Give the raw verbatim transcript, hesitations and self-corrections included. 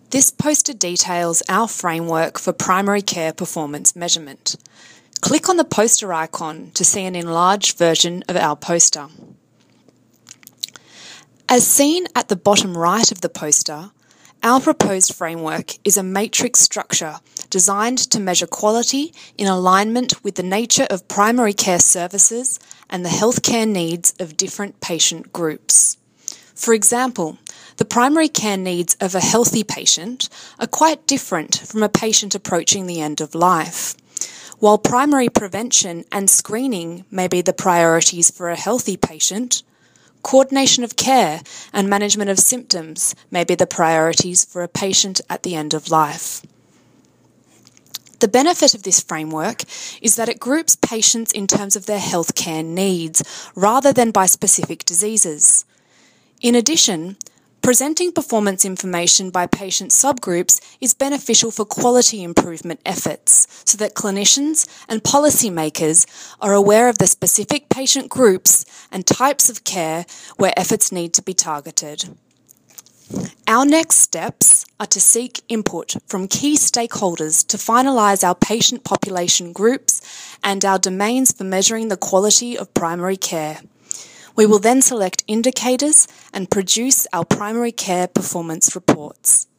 This poster details our framework for primary care performance measurement. Click on the poster icon to see an enlarged version of our poster. As seen at the bottom right of the poster, our proposed framework is a matrix structure designed to measure quality in alignment with the nature of primary care services and the healthcare needs of different patient groups. For example, the primary care needs of a healthy patient are quite different from a patient approaching the end of life. While primary prevention and screening may be the priorities for a healthy patient, coordination of care and management of symptoms may be the priorities for a patient at the end of life. The benefit of this framework is that it groups patients in terms of their healthcare needs rather than by specific diseases. In addition, presenting performance information by patient subgroups is beneficial for quality improvement efforts so that clinicians and policymakers are aware of the specific patient groups and types of care where efforts need to be targeted. Our next steps are to seek input from key stakeholders to finalise our patient population groups and our domains for measuring the quality of primary care. We will then select indicators and produce our primary care performance reports.